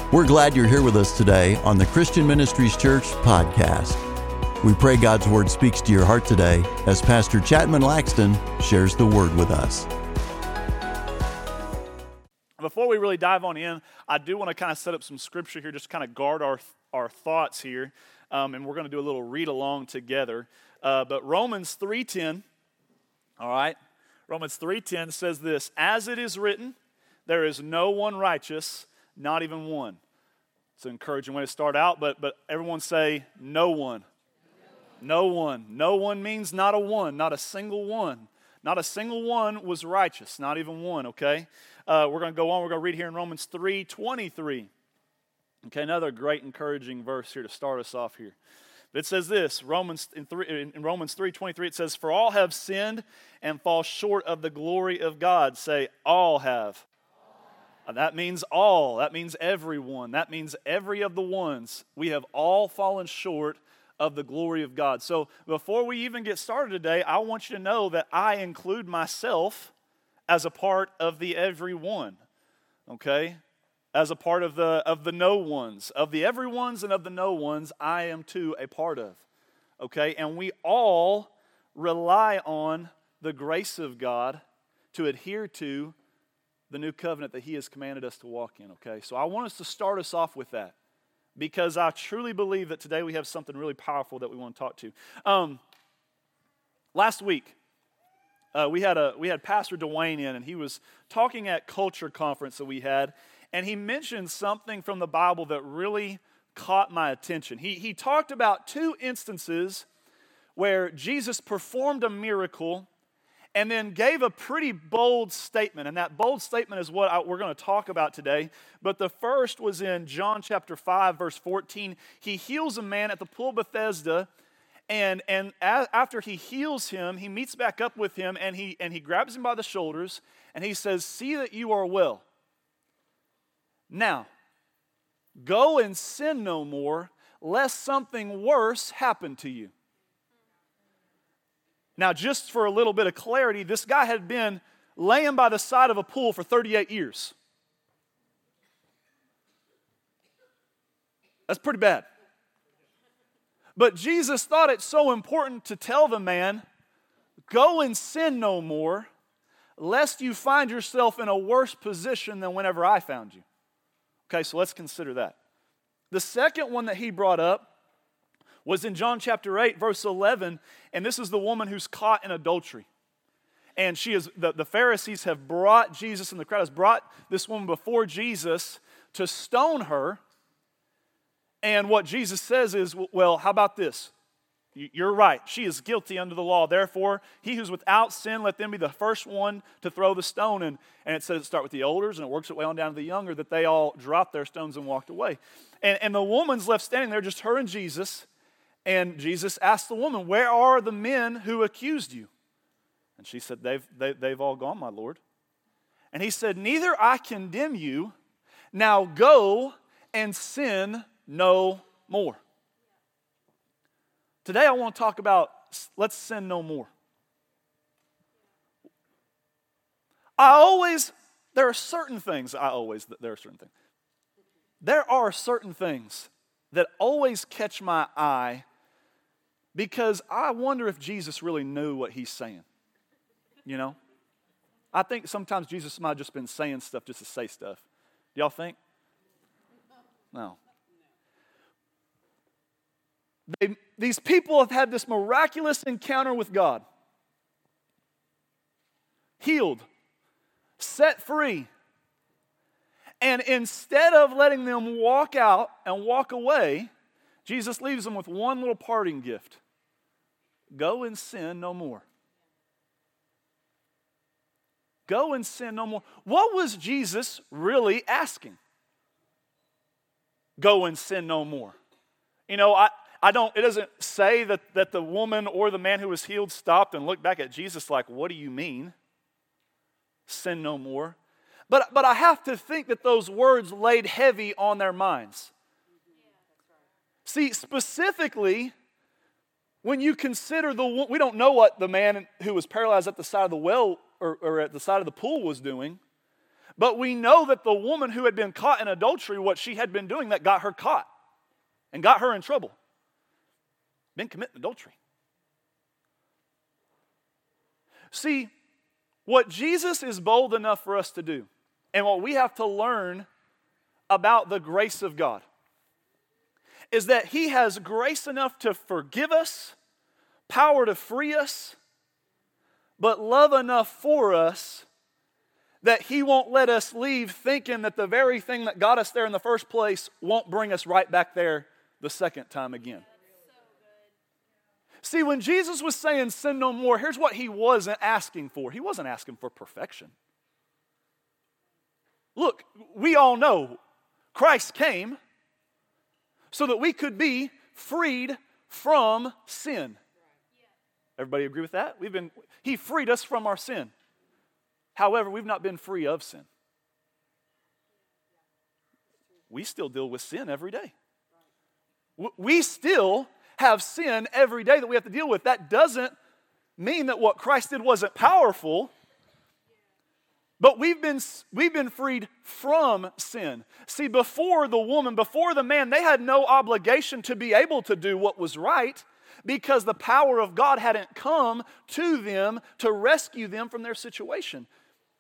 We're glad you're here with us today on the Christian Ministries Church podcast. We pray God's Word speaks to your heart today as Pastor Chapman Laxton shares the Word with us. Before we really dive on in, I do want to kind of set up some scripture here, just kind of guard our thoughts here, and we're going to do a little read along together. But Romans 3:10, all right? Romans 3:10 says this, "As it is written, there is no one righteous, not even one." It's an encouraging way to start out, but everyone say, no one. No one. No one means not a one, not a single one. Not a single one was righteous, not even one, okay? We're going to go on. We're going to read here in Romans 3:23. Okay, another great encouraging verse here to start us off here. But it says this, in Romans 3:23, it says, "For all have sinned and fall short of the glory of God." Say, all have. That means all. That means everyone. That means every of the ones. We have all fallen short of the glory of God. So before we even get started today, I want you to know that I include myself as a part of the everyone. Okay? As a part of the no ones. Of the every ones and of the no ones, I am too a part of. Okay? And we all rely on the grace of God to adhere to the new covenant that He has commanded us to walk in, okay? So I want us to start us off with that because I truly believe that today we have something really powerful that we want to talk to. Last week, we had Pastor Dwayne in, and he was talking at Culture Conference that we had, and he mentioned something from the Bible that really caught my attention. He talked about two instances where Jesus performed a miracle and then gave a pretty bold statement. And that bold statement is what we're going to talk about today. But the first was in John chapter 5, verse 14. He heals a man at the pool of Bethesda. And after he heals him, he meets back up with him. And he grabs him by the shoulders. And he says, "See that you are well. Now, go and sin no more, lest something worse happen to you." Now, just for a little bit of clarity, this guy had been laying by the side of a pool for 38 years. That's pretty bad. But Jesus thought it so important to tell the man, go and sin no more, lest you find yourself in a worse position than whenever I found you. Okay, so let's consider that. The second one that he brought up was in John chapter 8, verse 11, and this is the woman who's caught in adultery. And she is the Pharisees have brought Jesus, and the crowd has brought this woman before Jesus to stone her. And what Jesus says is, well, how about this? You're right. She is guilty under the law. Therefore, he who's without sin, let them be the first one to throw the stone. And it says it starts with the elders, and it works its way on down to the younger, that they all dropped their stones and walked away. And the woman's left standing there, just her and Jesus. And Jesus asked the woman, "Where are the men who accused you?" And she said, they've all gone, my Lord. And he said, "Neither I condemn you. Now go and sin no more." Today I want to talk about let's sin no more. There are certain things that always catch my eye because I wonder if Jesus really knew what he's saying. You know? I think sometimes Jesus might have just been saying stuff just to say stuff. Do y'all think? No. These people have had this miraculous encounter with God. Healed. Set free. And instead of letting them walk out and walk away, Jesus leaves them with one little parting gift. Go and sin no more. Go and sin no more. What was Jesus really asking? Go and sin no more. You know, it doesn't say that the woman or the man who was healed stopped and looked back at Jesus like, what do you mean? Sin no more. But I have to think that those words laid heavy on their minds. See, specifically, when you consider we don't know what the man who was paralyzed at the side of the well or at the side of the pool was doing, But we know that the woman who had been caught in adultery, what she had been doing that got her caught and got her in trouble, been committing adultery. See, what Jesus is bold enough for us to do, and what we have to learn about the grace of God, is that He has grace enough to forgive us, power to free us, but love enough for us that He won't let us leave thinking that the very thing that got us there in the first place won't bring us right back there the second time again. See, when Jesus was saying sin no more, here's what He wasn't asking for. He wasn't asking for perfection. Look, we all know Christ came so that we could be freed from sin. Everybody agree with that? He freed us from our sin. However, we've not been free of sin. We still deal with sin every day. We still have sin every day that we have to deal with. That doesn't mean that what Christ did wasn't powerful, but we've been freed from sin. See, before the woman, before the man, they had no obligation to be able to do what was right because the power of God hadn't come to them to rescue them from their situation.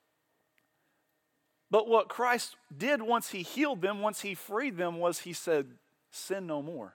But what Christ did once He healed them, once He freed them, was He said, sin no more.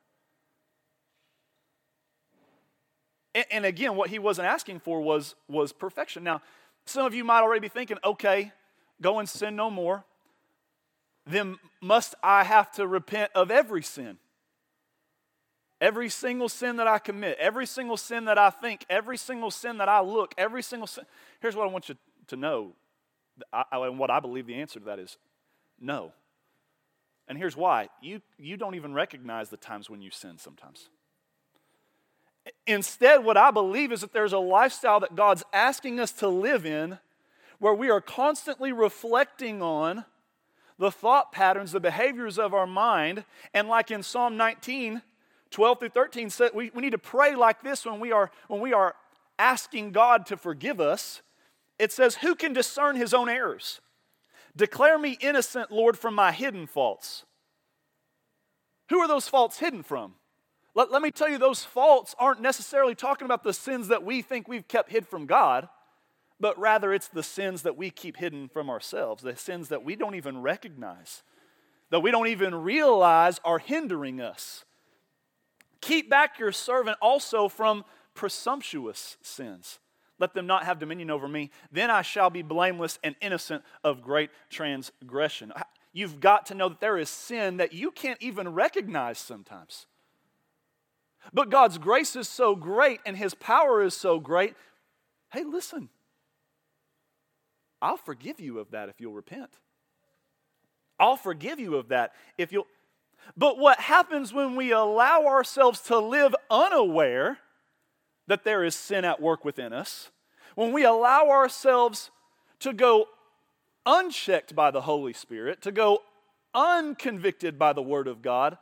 And again, what He wasn't asking for was perfection. Now, some of you might already be thinking, okay, go and sin no more. Then must I have to repent of every sin? Every single sin that I commit, every single sin that I think, every single sin that I look, every single sin. Here's what I want you to know. And what I believe the answer to that is no. And here's why. You don't even recognize the times when you sin sometimes. Instead, what I believe is that there's a lifestyle that God's asking us to live in where we are constantly reflecting on the thought patterns, the behaviors of our mind. And like in Psalm 19, 12 through 13, we need to pray like this when we are asking God to forgive us. It says, who can discern his own errors? Declare me innocent, Lord, from my hidden faults. Who are those faults hidden from? Let me tell you, those faults aren't necessarily talking about the sins that we think we've kept hid from God, but rather it's the sins that we keep hidden from ourselves, the sins that we don't even recognize, that we don't even realize are hindering us. Keep back your servant also from presumptuous sins. Let them not have dominion over me. Then I shall be blameless and innocent of great transgression. You've got to know that there is sin that you can't even recognize sometimes. But God's grace is so great and His power is so great. Hey, listen. I'll forgive you of that if you'll repent. I'll forgive you of that if you'll... But what happens when we allow ourselves to live unaware that there is sin at work within us, when we allow ourselves to go unchecked by the Holy Spirit, to go unconvicted by the Word of God,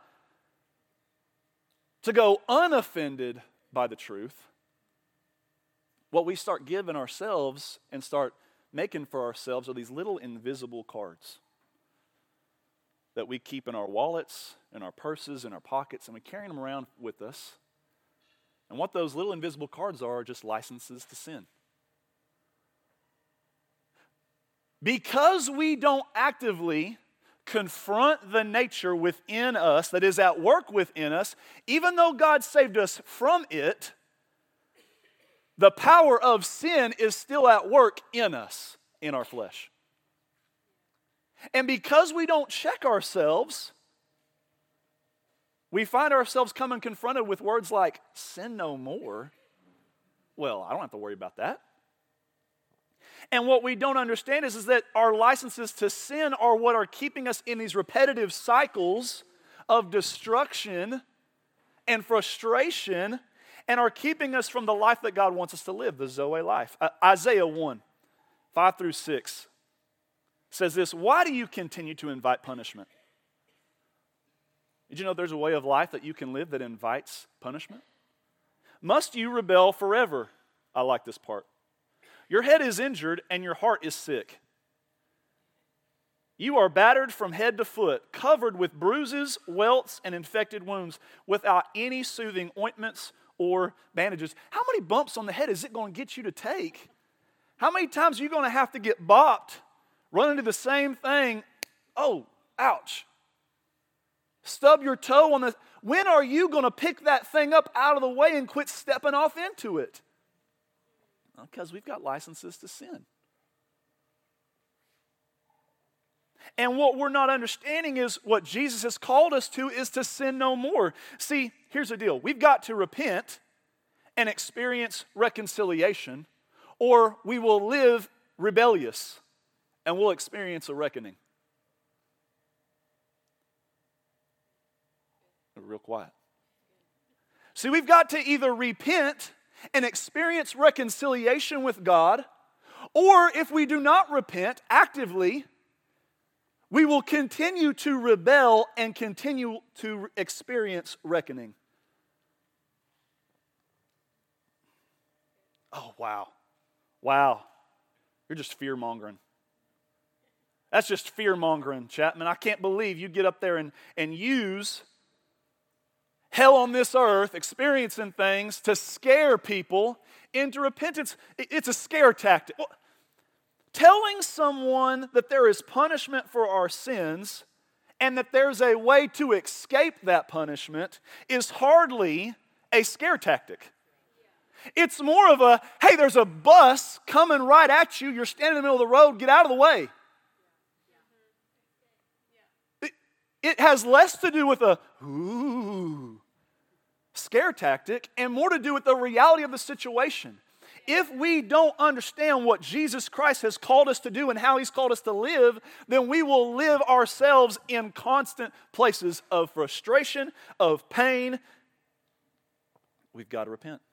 to go unoffended by the truth, what we start giving ourselves and start making for ourselves are these little invisible cards that we keep in our wallets, in our purses, in our pockets, and we carry them around with us. And what those little invisible cards are just licenses to sin. Because we don't actively confront the nature within us that is at work within us, even though God saved us from it, the power of sin is still at work in us, in our flesh. And because we don't check ourselves, we find ourselves coming confronted with words like, sin no more. Well, I don't have to worry about that. And what we don't understand is that our licenses to sin are what are keeping us in these repetitive cycles of destruction and frustration and are keeping us from the life that God wants us to live, the Zoe life. Isaiah 1, 5 through 6 says this, why do you continue to invite punishment? Did you know there's a way of life that you can live that invites punishment? Must you rebel forever? I like this part. Your head is injured and your heart is sick. You are battered from head to foot, covered with bruises, welts, and infected wounds, without any soothing ointments or bandages. How many bumps on the head is it going to get you to take? How many times are you going to have to get bopped, run into the same thing? Oh, ouch. Stub your toe on the... When are you going to pick that thing up out of the way and quit stepping off into it? Because we've got licenses to sin. And what we're not understanding is what Jesus has called us to is to sin no more. See, here's the deal. We've got to repent and experience reconciliation, or we will live rebellious and we'll experience a reckoning. Real quiet. See, we've got to either repent and experience reconciliation with God, or if we do not repent actively, we will continue to rebel and continue to experience reckoning. Oh, wow. Wow. You're just fear-mongering. That's just fear-mongering, Chapman. I can't believe you get up there and use hell on this earth, experiencing things to scare people into repentance. It's a scare tactic. Telling someone that there is punishment for our sins and that there's a way to escape that punishment is hardly a scare tactic. It's more of a, hey, there's a bus coming right at you. You're standing in the middle of the road. Get out of the way. It has less to do with a scare tactic and more to do with the reality of the situation. If we don't understand what Jesus Christ has called us to do and how He's called us to live, then we will live ourselves in constant places of frustration, of pain. We've got to repent.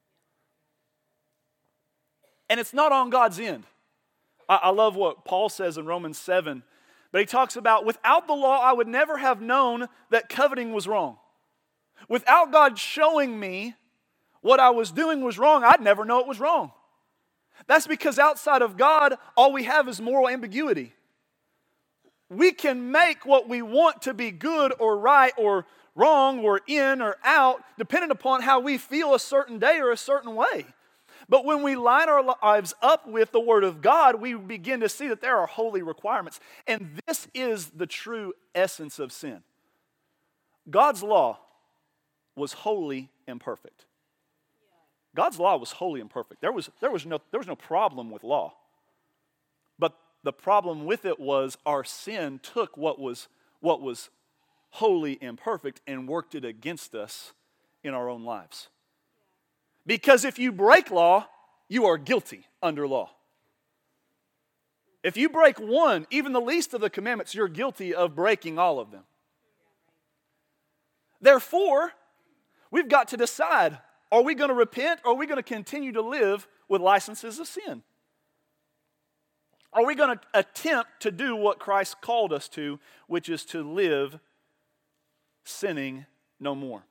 And it's not on God's end. I love what Paul says in Romans 7. But he talks about, without the law, I would never have known that coveting was wrong. Without God showing me what I was doing was wrong, I'd never know it was wrong. That's because outside of God, all we have is moral ambiguity. We can make what we want to be good or right or wrong or in or out, depending upon how we feel a certain day or a certain way. But when we line our lives up with the Word of God, we begin to see that there are holy requirements. And this is the true essence of sin. God's law was holy and perfect. God's law was holy and perfect. There was no problem with law. But the problem with it was our sin took what was holy and perfect and worked it against us in our own lives. Because if you break law, you are guilty under law. If you break one, even the least of the commandments, you're guilty of breaking all of them. Therefore, we've got to decide, are we going to repent or are we going to continue to live with licenses of sin? Are we going to attempt to do what Christ called us to, which is to live sinning no more?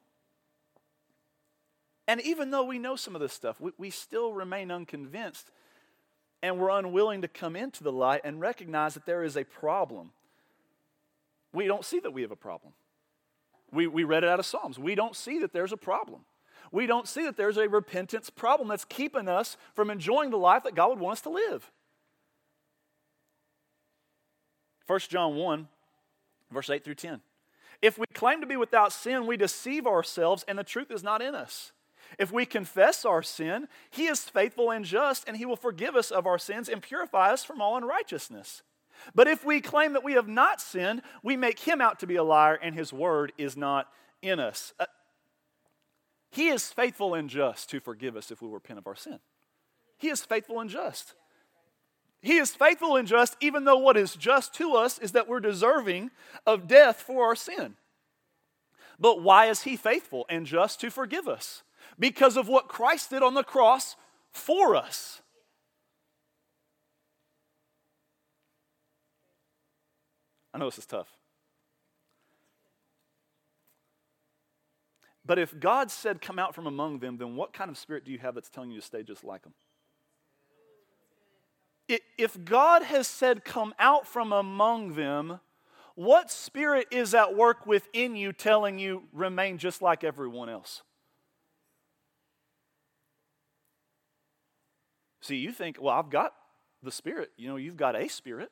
And even though we know some of this stuff, we still remain unconvinced, and we're unwilling to come into the light and recognize that there is a problem. We don't see that we have a problem. We read it out of Psalms. We don't see that there's a problem. We don't see that there's a repentance problem that's keeping us from enjoying the life that God would want us to live. 1 John 1, verse 8 through 10. If we claim to be without sin, we deceive ourselves, and the truth is not in us. If we confess our sin, He is faithful and just, and He will forgive us of our sins and purify us from all unrighteousness. But if we claim that we have not sinned, we make Him out to be a liar, and His word is not in us. He is faithful and just to forgive us if we repent of our sin. He is faithful and just. He is faithful and just, even though what is just to us is that we're deserving of death for our sin. But why is He faithful and just to forgive us? Because of what Christ did on the cross for us. I know this is tough. But if God said, come out from among them, then what kind of spirit do you have that's telling you to stay just like them? If God has said, come out from among them, what spirit is at work within you telling you, remain just like everyone else? See, you think, well, I've got the Spirit. You've got a spirit.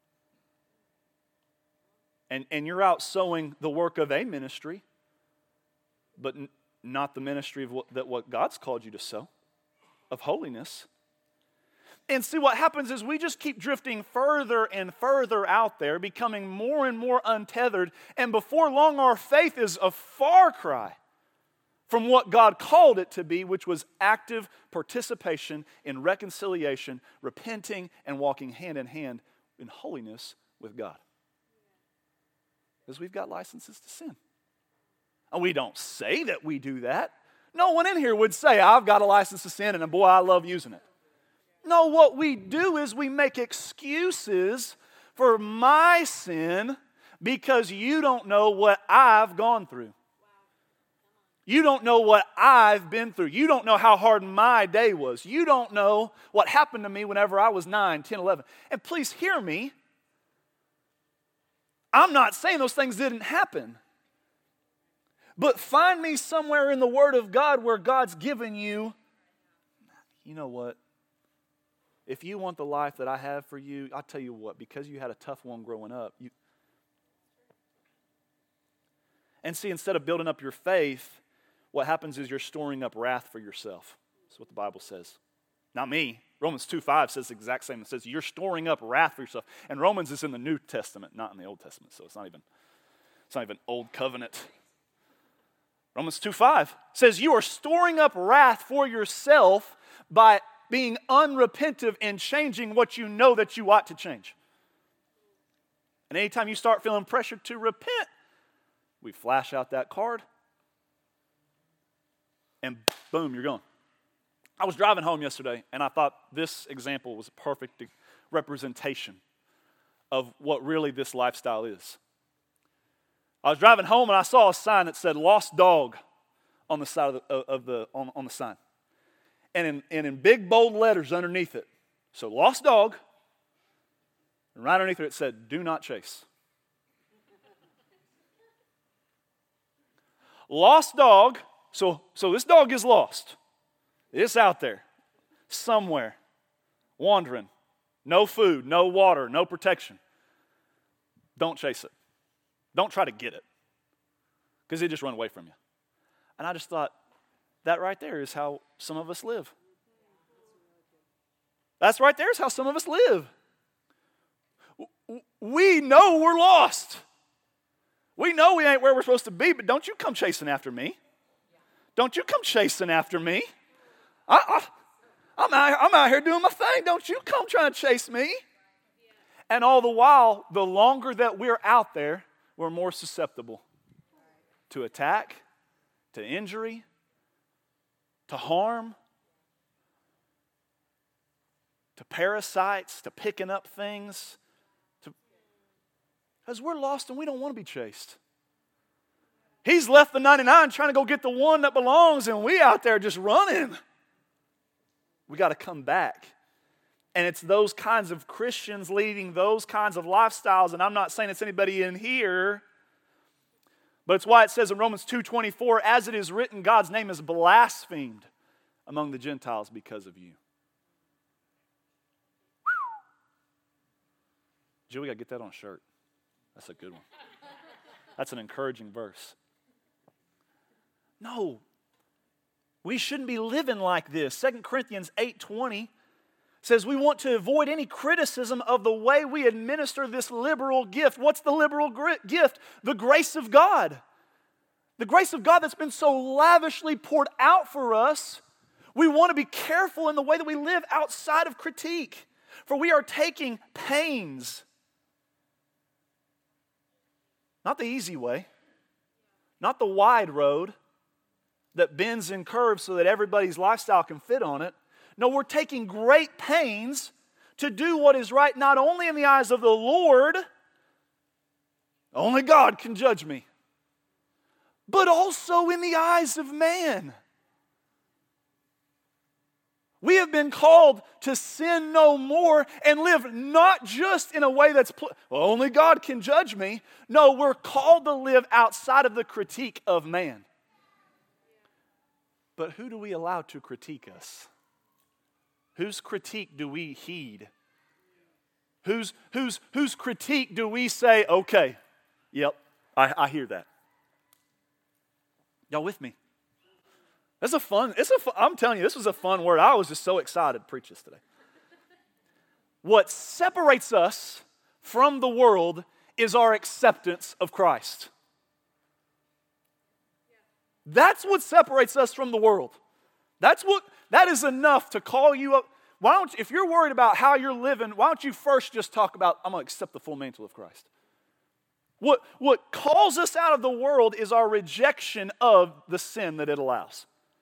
And you're out sowing the work of a ministry, but not the ministry of what God's called you to sow, of holiness. And see, what happens is we just keep drifting further and further out there, becoming more and more untethered, and before long our faith is a far cry from what God called it to be, which was active participation in reconciliation, repenting, and walking hand in hand in holiness with God. Because we've got licenses to sin. And we don't say that we do that. No one in here would say, I've got a license to sin, and boy, I love using it. No, what we do is we make excuses for my sin because you don't know what I've gone through. You don't know what I've been through. You don't know how hard my day was. You don't know what happened to me whenever I was 9, 10, 11. And please hear me. I'm not saying those things didn't happen. But find me somewhere in the Word of God where God's given you, you know what? If you want the life that I have for you, I'll tell you what, because you had a tough one growing up. And see, instead of building up your faith, what happens is you're storing up wrath for yourself. That's what the Bible says. Not me. Romans 2:5 says the exact same. It says you're storing up wrath for yourself. And Romans is in the New Testament, not in the Old Testament. So it's not even Old Covenant. Romans 2:5 says you are storing up wrath for yourself by being unrepentive and changing what you know that you ought to change. And anytime you start feeling pressured to repent, we flash out that card. And boom, you're gone. I was driving home yesterday, and I thought this example was a perfect representation of what really this lifestyle is. I was driving home, and I saw a sign that said "Lost Dog" on the side of the sign, and in big bold letters underneath it. So "Lost Dog," and right underneath it said "Do not chase." Lost dog. So this dog is lost. It's out there somewhere, wandering. No food, no water, no protection. Don't chase it. Don't try to get it, because it just run away from you. And I just thought, that right there is how some of us live. That's right there is how some of us live. We know we're lost. We know we ain't where we're supposed to be, but don't you come chasing after me. Don't you come chasing after me. I'm out here doing my thing. Don't you come trying to chase me. And all the while, the longer that we're out there, we're more susceptible to attack, to injury, to harm, to parasites, to picking up things. Because we're lost and we don't want to be chased. He's left the 99 trying to go get the one that belongs, and we out there just running. We got to come back. And it's those kinds of Christians leading those kinds of lifestyles, and I'm not saying it's anybody in here, but it's why it says in Romans 2:24, as it is written, God's name is blasphemed among the Gentiles because of you. Jill, we got to get that on a shirt. That's a good one. That's an encouraging verse. No, we shouldn't be living like this. 2 Corinthians 8:20 says we want to avoid any criticism of the way we administer this liberal gift. What's the liberal gift? The grace of God. The grace of God that's been so lavishly poured out for us. We want to be careful in the way that we live outside of critique, for we are taking pains. Not the easy way, not the wide road that bends and curves so that everybody's lifestyle can fit on it. No, we're taking great pains to do what is right, not only in the eyes of the Lord, only God can judge me, but also in the eyes of man. We have been called to sin no more and live not just in a way that's, well, only God can judge me. No, we're called to live outside of the critique of man. But who do we allow to critique us? Whose critique do we heed? Whose critique do we say, okay, yep, I hear that. Y'all with me? I'm telling you, this was a fun word. I was just so excited to preach this today. What separates us from the world is our acceptance of Christ. That's what separates us from the world. That is enough to call you up. If you're worried about how you're living, why don't you first just talk about, I'm going to accept the full mantle of Christ. What calls us out of the world is our rejection of the sin that it allows.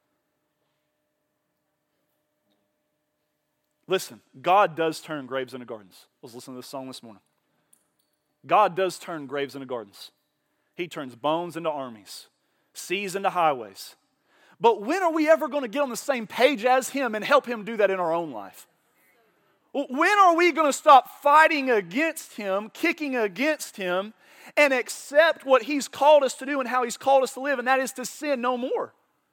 Listen, God does turn graves into gardens. I was listening to this song this morning. God does turn graves into gardens. He turns bones into armies, seas into highways. But when are we ever going to get on the same page as Him and help Him do that in our own life? When are we going to stop fighting against Him, kicking against Him, and accept what He's called us to do and how He's called us to live, and that is to sin no more?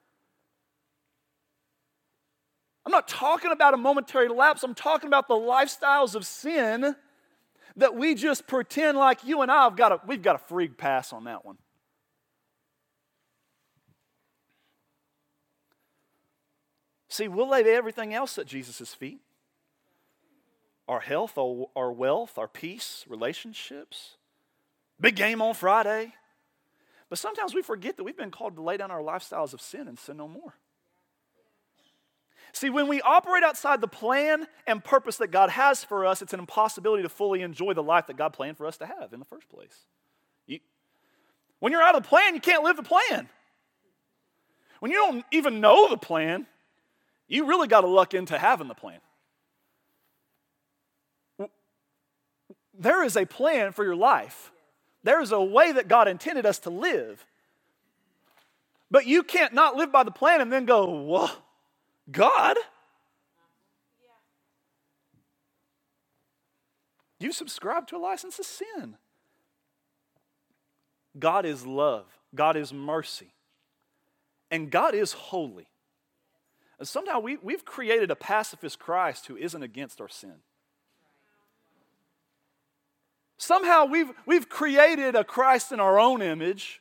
I'm not talking about a momentary lapse. I'm talking about the lifestyles of sin that we just pretend like you and I we've got a free pass on that one. See, we'll lay everything else at Jesus' feet. Our health, our wealth, our peace, relationships. Big game on Friday. But sometimes we forget that we've been called to lay down our lifestyles of sin and sin no more. See, when we operate outside the plan and purpose that God has for us, it's an impossibility to fully enjoy the life that God planned for us to have in the first place. When you're out of the plan, you can't live the plan. When you don't even know the plan, you really got to luck into having the plan. There is a plan for your life. There is a way that God intended us to live. But you can't not live by the plan and then go, well, God? You subscribe to a license to sin. God is love. God is mercy. And God is holy. And somehow we've created a pacifist Christ who isn't against our sin. Somehow we've created a Christ in our own image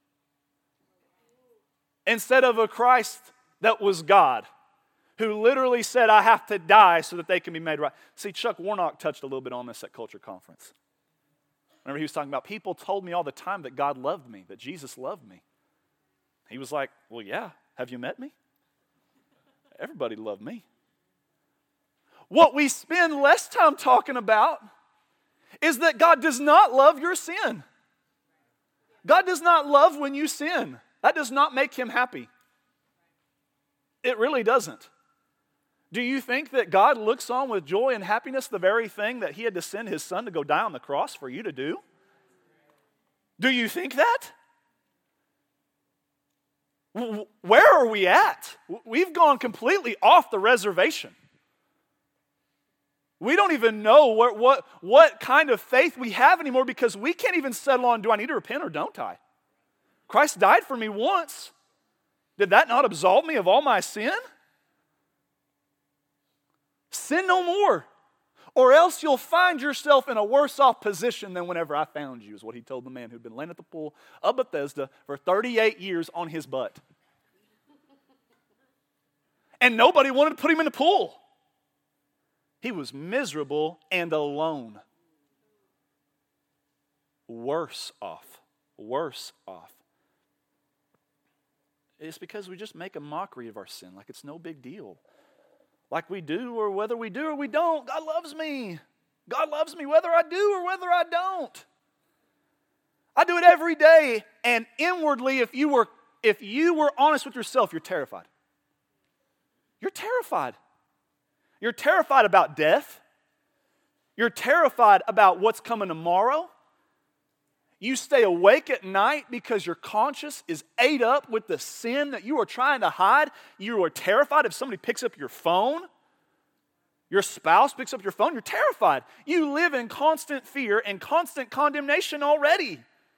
instead of a Christ that was God, who literally said, I have to die so that they can be made right. See, Chuck Warnock touched a little bit on this at Culture Conference. Remember, he was talking about, people told me all the time that God loved me, that Jesus loved me. He was like, well, yeah, have you met me? Everybody loved me. What we spend less time talking about is that God does not love your sin. God does not love when you sin. That does not make Him happy. It really doesn't. Do you think that God looks on with joy and happiness the very thing that He had to send His Son to go die on the cross for you to do? Do you think that? Where are we at? We've gone completely off the reservation. We don't even know what kind of faith we have anymore because we can't even settle on, do I need to repent or don't I? Christ died for me once. Did that not absolve me of all my sin? Sin no more, or else you'll find yourself in a worse off position than whenever I found you, is what He told the man who'd been laying at the pool of Bethesda for 38 years on his butt. And nobody wanted to put him in the pool. He was miserable and alone. Worse off. It's because we just make a mockery of our sin, like it's no big deal. Like we do, or whether we do or we don't. God loves me. God loves me whether I do or whether I don't. I do it every day, and inwardly, if you were honest with yourself, you're terrified. You're terrified. You're terrified about death. You're terrified about what's coming tomorrow. You stay awake at night because your conscience is ate up with the sin that you are trying to hide. You are terrified if somebody picks up your phone. Your spouse picks up your phone, you're terrified. You live in constant fear and constant condemnation already.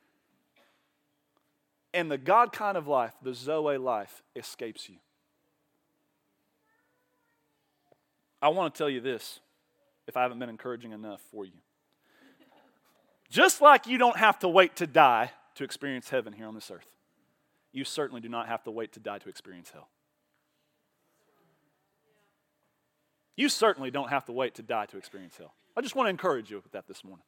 And the God kind of life, the Zoe life, escapes you. I want to tell you this, if I haven't been encouraging enough for you. Just like you don't have to wait to die to experience heaven here on this earth, you certainly do not have to wait to die to experience hell. You certainly don't have to wait to die to experience hell. I just want to encourage you with that this morning.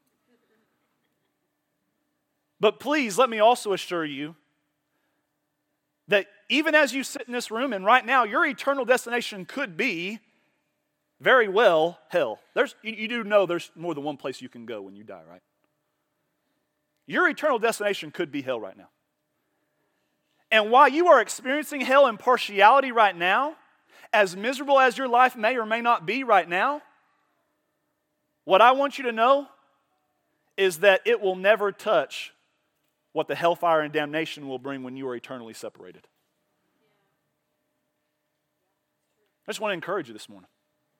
But please, let me also assure you that even as you sit in this room and right now, your eternal destination could be very well hell. You do know there's more than one place you can go when you die, right? Your eternal destination could be hell right now. And while you are experiencing hell in partiality right now, as miserable as your life may or may not be right now, what I want you to know is that it will never touch what the hellfire and damnation will bring when you are eternally separated. I just want to encourage you this morning.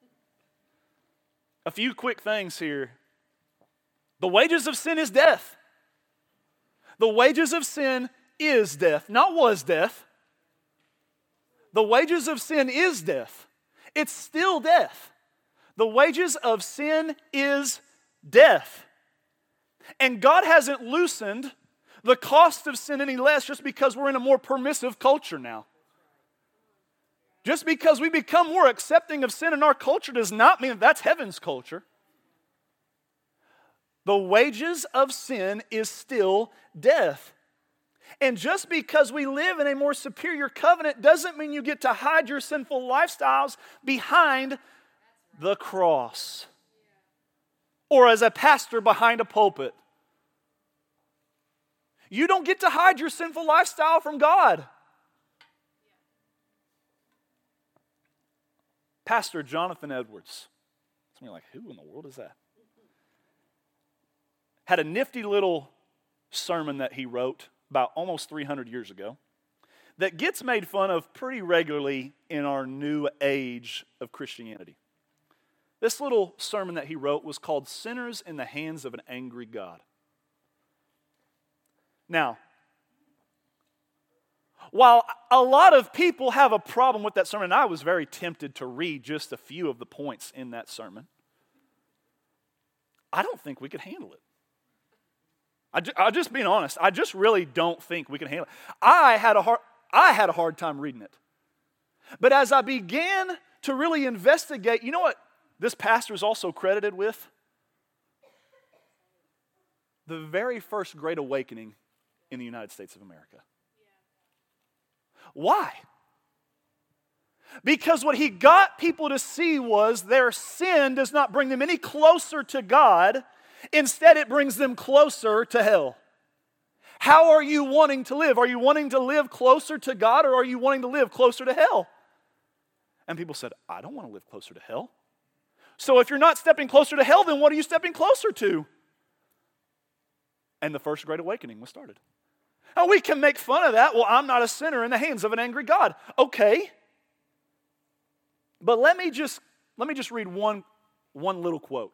A few quick things here. The wages of sin is death. The wages of sin is death, not was death. The wages of sin is death. It's still death. The wages of sin is death. And God hasn't loosened the cost of sin any less just because we're in a more permissive culture now. Just because we become more accepting of sin in our culture does not mean that's heaven's culture. The wages of sin is still death. And just because we live in a more superior covenant doesn't mean you get to hide your sinful lifestyles behind the cross or as a pastor behind a pulpit. You don't get to hide your sinful lifestyle from God. Pastor Jonathan Edwards, some of you are like, who in the world is that? Had a nifty little sermon that he wrote about almost 300 years ago that gets made fun of pretty regularly in our new age of Christianity. This little sermon that he wrote was called Sinners in the Hands of an Angry God. Now, while a lot of people have a problem with that sermon, and I was very tempted to read just a few of the points in that sermon, I don't think we could handle it. I'll just being honest. I just really don't think we can handle it. I had a hard time reading it. But as I began to really investigate, you know what this pastor is also credited with? The very first Great Awakening in the United States of America. Why? Because what he got people to see was their sin does not bring them any closer to God. Instead, it brings them closer to hell. How are you wanting to live? Are you wanting to live closer to God or are you wanting to live closer to hell? And people said, I don't want to live closer to hell. So if you're not stepping closer to hell, then what are you stepping closer to? And the first Great Awakening was started. Now we can make fun of that. Well, I'm not a sinner in the hands of an angry God. Okay. But let me just read one little quote.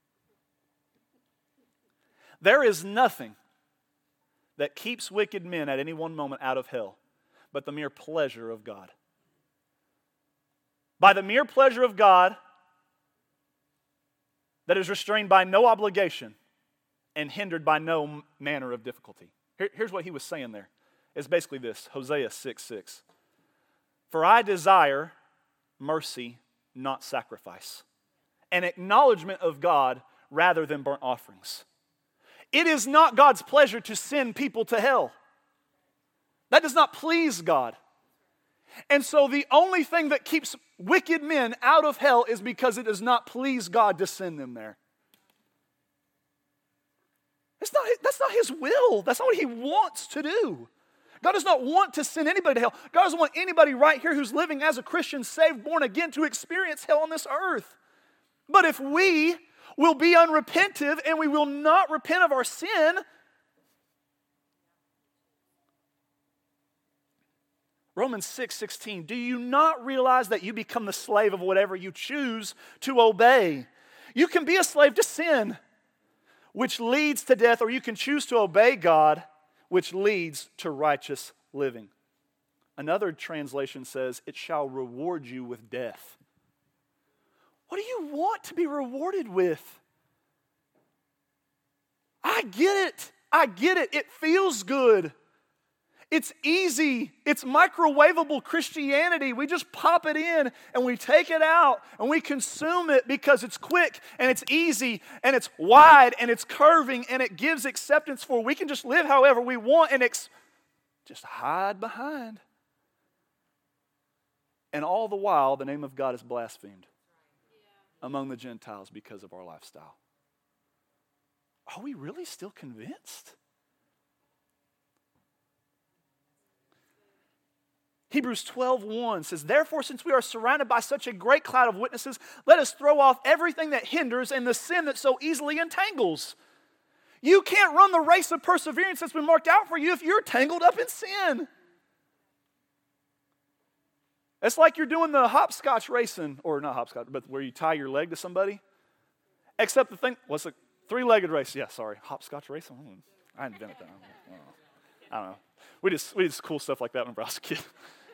There is nothing that keeps wicked men at any one moment out of hell but the mere pleasure of God. By the mere pleasure of God that is restrained by no obligation and hindered by no manner of difficulty. Here's what he was saying there. It's basically this, Hosea 6:6. For I desire mercy, not sacrifice, an acknowledgement of God rather than burnt offerings. It is not God's pleasure to send people to hell. That does not please God. And so the only thing that keeps wicked men out of hell is because it does not please God to send them there. That's not His will. That's not what He wants to do. God does not want to send anybody to hell. God doesn't want anybody right here who's living as a Christian, saved, born again, to experience hell on this earth. But if we will be unrepentive and we will not repent of our sin, Romans 6:16, do you not realize that you become the slave of whatever you choose to obey? You can be a slave to sin, which leads to death, or you can choose to obey God, which leads to righteous living. Another translation says, it shall reward you with death. What do you want to be rewarded with? I get it. I get it. It feels good. It's easy. It's microwavable Christianity. We just pop it in and we take it out and we consume it because it's quick and it's easy and it's wide and it's curving and it gives acceptance for we can just live however we want and just hide behind. And all the while, the name of God is blasphemed among the Gentiles because of our lifestyle. Are we really still convinced? Hebrews 12:1 says, therefore, since we are surrounded by such a great cloud of witnesses, let us throw off everything that hinders and the sin that so easily entangles. You can't run the race of perseverance that's been marked out for you if you're tangled up in sin. It's like you're doing the hopscotch racing, or not hopscotch, but where you tie your leg to somebody. Except the thing, what's a three-legged race? Yeah, sorry, hopscotch racing. I invented that. I don't know. We just cool stuff like that when I was a kid.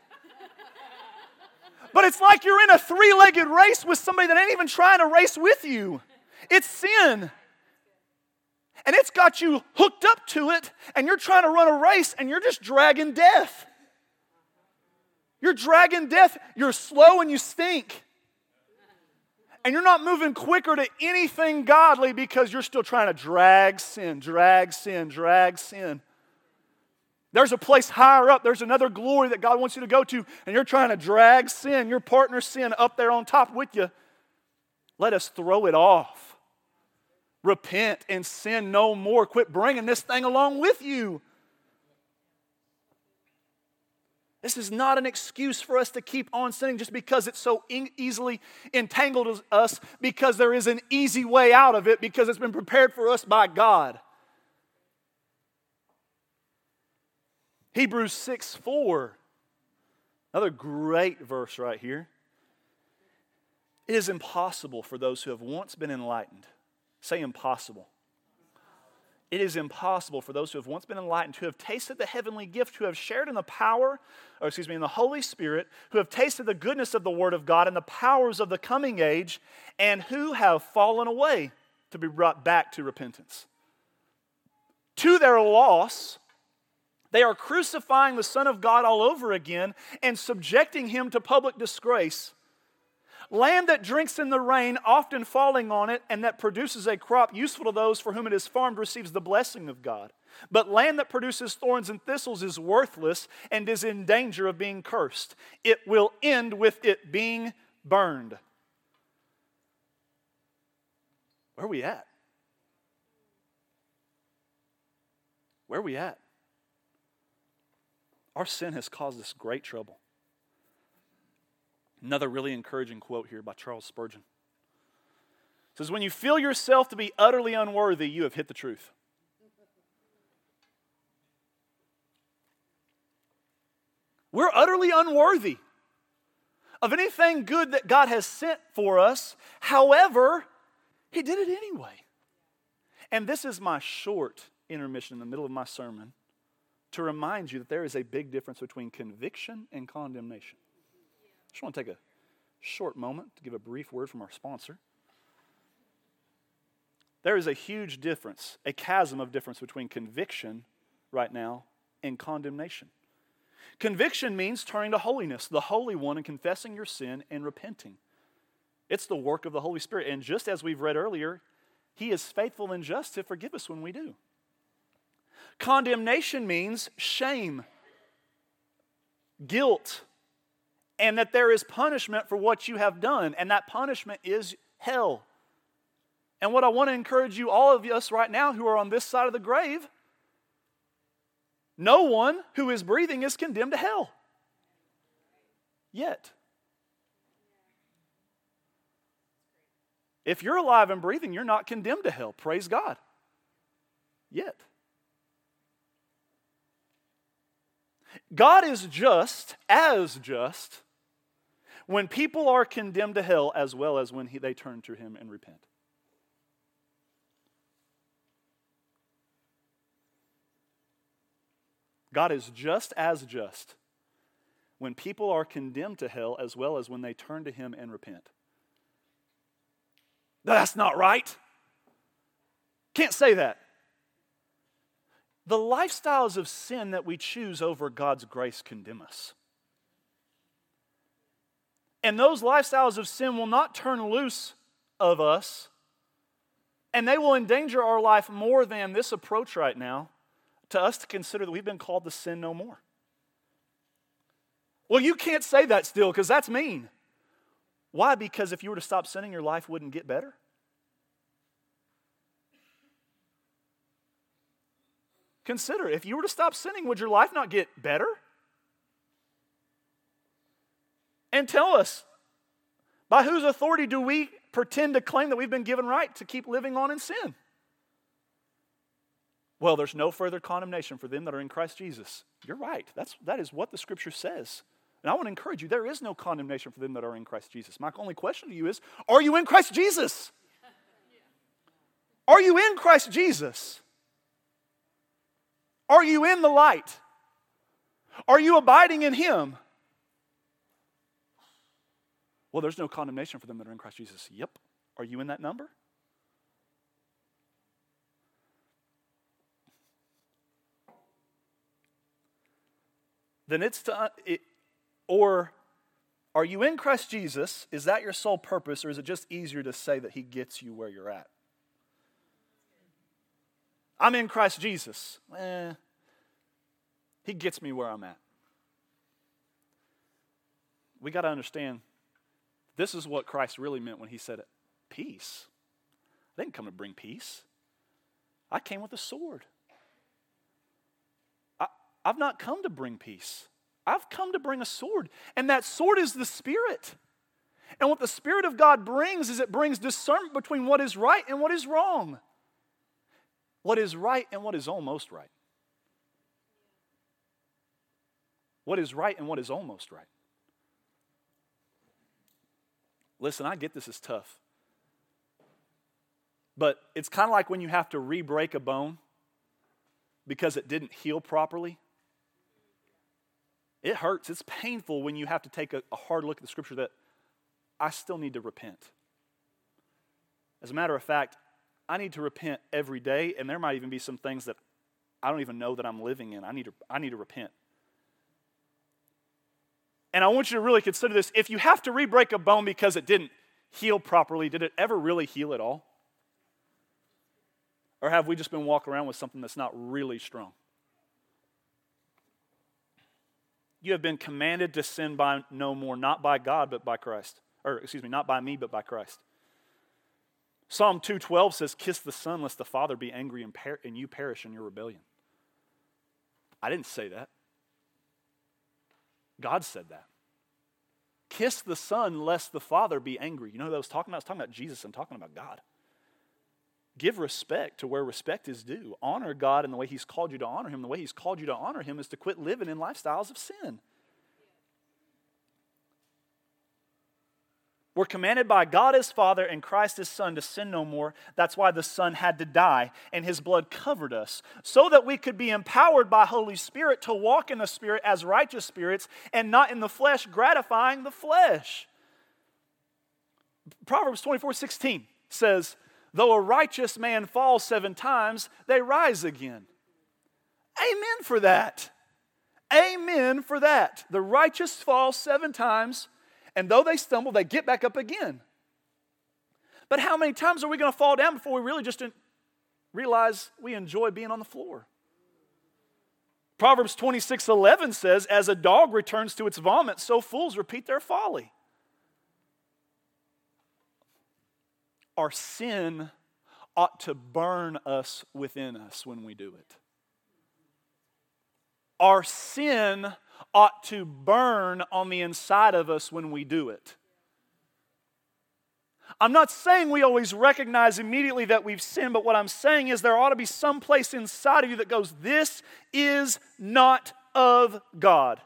But it's like you're in a three-legged race with somebody that ain't even trying to race with you. It's sin. And it's got you hooked up to it, and you're trying to run a race, and you're just dragging death. You're dragging death. You're slow and you stink. And you're not moving quicker to anything godly because you're still trying to drag sin, drag sin, drag sin. There's a place higher up. There's another glory that God wants you to go to, and you're trying to drag sin, your partner's sin, up there on top with you. Let us throw it off. Repent and sin no more. Quit bringing this thing along with you. This is not an excuse for us to keep on sinning just because it's so easily entangled us, because there is an easy way out of it, because it's been prepared for us by God. Hebrews 6:4, another great verse right here. It is impossible for those who have once been enlightened. Say impossible. It is impossible for those who have once been enlightened, who have tasted the heavenly gift, who have shared in the in the Holy Spirit, who have tasted the goodness of the Word of God and the powers of the coming age, and who have fallen away, to be brought back to repentance. To their loss, they are crucifying the Son of God all over again and subjecting Him to public disgrace. Land that drinks in the rain, often falling on it, and that produces a crop useful to those for whom it is farmed, receives the blessing of God. But land that produces thorns and thistles is worthless and is in danger of being cursed. It will end with it being burned. Where are we at? Where are we at? Our sin has caused us great trouble. Another really encouraging quote here by Charles Spurgeon. It says, when you feel yourself to be utterly unworthy, you have hit the truth. We're utterly unworthy of anything good that God has sent for us. However, He did it anyway. And this is my short intermission in the middle of my sermon to remind you that there is a big difference between conviction and condemnation. I just want to take a short moment to give a brief word from our sponsor. There is a huge difference, a chasm of difference between conviction right now and condemnation. Conviction means turning to holiness, the Holy One, and confessing your sin and repenting. It's the work of the Holy Spirit. And just as we've read earlier, He is faithful and just to forgive us when we do. Condemnation means shame, guilt, and that there is punishment for what you have done, and that punishment is hell. And what I want to encourage you, all of us right now who are on this side of the grave, no one who is breathing is condemned to hell. Yet. If you're alive and breathing, you're not condemned to hell. Praise God. Yet. God is just, as just, when people are condemned to hell as well as when they turn to Him and repent. God is just as just when people are condemned to hell as well as when they turn to Him and repent. That's not right. Can't say that. The lifestyles of sin that we choose over God's grace condemn us. And those lifestyles of sin will not turn loose of us, and they will endanger our life more than this approach right now to us to consider that we've been called to sin no more. Well, you can't say that still because that's mean. Why? Because if you were to stop sinning, your life wouldn't get better. Consider, if you were to stop sinning, would your life not get better? And tell us, by whose authority do we pretend to claim that we've been given right to keep living on in sin? Well, there's no further condemnation for them that are in Christ Jesus. You're right. That is what the Scripture says. And I want to encourage you, there is no condemnation for them that are in Christ Jesus. My only question to you is, are you in Christ Jesus? Are you in Christ Jesus? Are you in the light? Are you abiding in Him? Well, there's no condemnation for them that are in Christ Jesus. Yep. Are you in that number? Then or are you in Christ Jesus? Is that your sole purpose, or is it just easier to say that He gets you where you're at? I'm in Christ Jesus. He gets me where I'm at. We got to understand, this is what Christ really meant when He said, peace. I didn't come to bring peace. I came with a sword. I've not come to bring peace. I've come to bring a sword. And that sword is the Spirit. And what the Spirit of God brings is it brings discernment between what is right and what is wrong. What is right and what is almost right. What is right and what is almost right. Listen, I get this is tough. But it's kind of like when you have to re-break a bone because it didn't heal properly. It hurts. It's painful when you have to take a hard look at the Scripture that I still need to repent. As a matter of fact, I need to repent every day, and there might even be some things that I don't even know that I'm living in. I need to repent. And I want you to really consider this. If you have to re-break a bone because it didn't heal properly, did it ever really heal at all? Or have we just been walking around with something that's not really strong? You have been commanded to sin by no more, not by God, but by Christ. Not by me, but by Christ. Psalm 2:12 says, kiss the Son, lest the Father be angry and you perish in your rebellion. I didn't say that. God said that. Kiss the Son, lest the Father be angry. You know who that was talking about? I was talking about Jesus and talking about God. Give respect to where respect is due. Honor God in the way He's called you to honor Him. The way He's called you to honor Him is to quit living in lifestyles of sin. We're commanded by God as Father and Christ as Son to sin no more. That's why the Son had to die, and His blood covered us, so that we could be empowered by Holy Spirit to walk in the Spirit as righteous spirits and not in the flesh, gratifying the flesh. Proverbs 24:16 says, though a righteous man falls 7 times, they rise again. Amen for that. Amen for that. The righteous fall 7 times, and though they stumble, they get back up again. But how many times are we going to fall down before we really just realize we enjoy being on the floor? Proverbs 26:11 says, as a dog returns to its vomit, so fools repeat their folly. Our sin ought to burn us within us when we do it. Our sin ought to burn on the inside of us when we do it. I'm not saying we always recognize immediately that we've sinned, but what I'm saying is there ought to be some place inside of you that goes, this is not of God.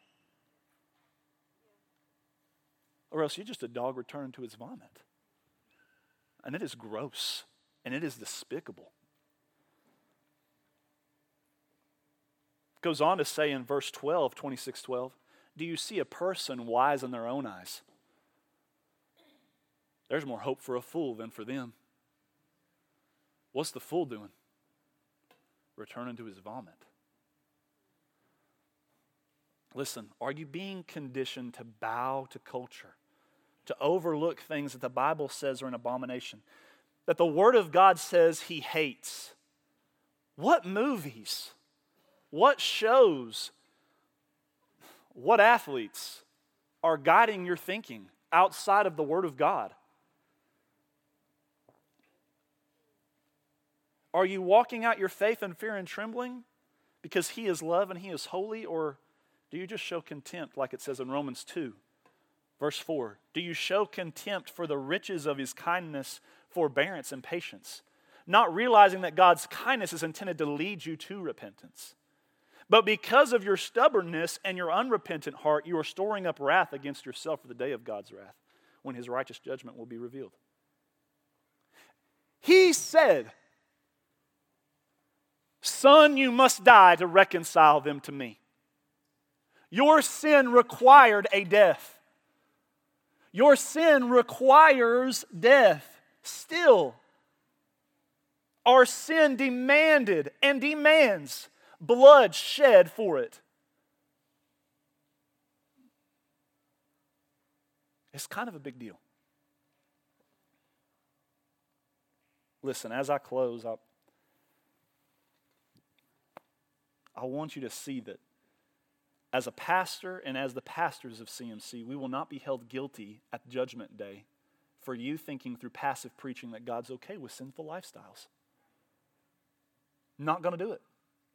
Or else you're just a dog returned to his vomit. And it is gross. And it is despicable. It goes on to say in verse 12, 26:12, do you see a person wise in their own eyes? There's more hope for a fool than for them. What's the fool doing? Returning to his vomit. Listen, are you being conditioned to bow to culture? To overlook things that the Bible says are an abomination? That the Word of God says He hates? What movies? What shows? What athletes are guiding your thinking outside of the Word of God? Are you walking out your faith in fear and trembling because He is love and He is holy? Or do you just show contempt like it says in Romans 2, verse 4? Do you show contempt for the riches of His kindness, forbearance, and patience, not realizing that God's kindness is intended to lead you to repentance? But because of your stubbornness and your unrepentant heart, you are storing up wrath against yourself for the day of God's wrath, when His righteous judgment will be revealed. He said, Son, you must die to reconcile them to me. Your sin required a death. Your sin requires death. Still, our sin demanded and demands blood shed for it. It's kind of a big deal. Listen, as I close, I want you to see that as a pastor and as the pastors of CMC, we will not be held guilty at Judgment Day for you thinking through passive preaching that God's okay with sinful lifestyles. Not going to do it.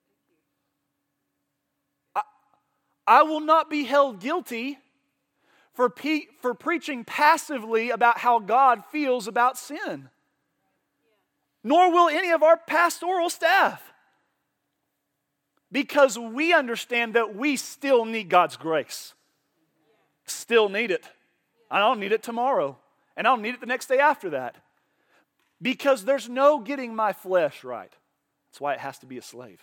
I will not be held guilty for preaching passively about how God feels about sin. Nor will any of our pastoral staff. Because we understand that we still need God's grace. Still need it. I don't need it tomorrow. And I don't need it the next day after that. Because there's no getting my flesh right. That's why it has to be a slave.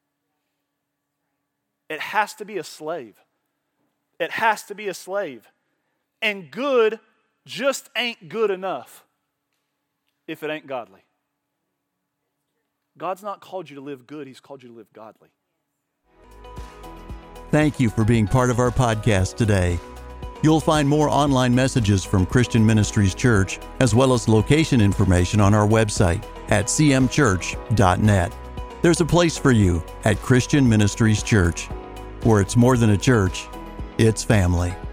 It has to be a slave. It has to be a slave. And good just ain't good enough if it ain't godly. God's not called you to live good. He's called you to live godly. Thank you for being part of our podcast today. You'll find more online messages from Christian Ministries Church, as well as location information on our website at cmchurch.net. There's a place for you at Christian Ministries Church, where it's more than a church, it's family.